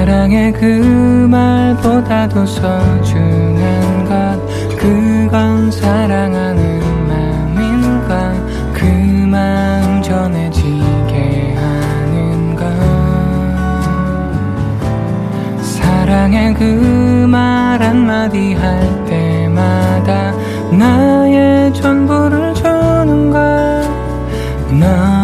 사랑의 그 말보다도 소중한 것 그건 사랑하는 마음인가 그 마음 전해지게 하는 것 사랑의 그 말 한마디 할 때마다 나의 전부를 주는 것 나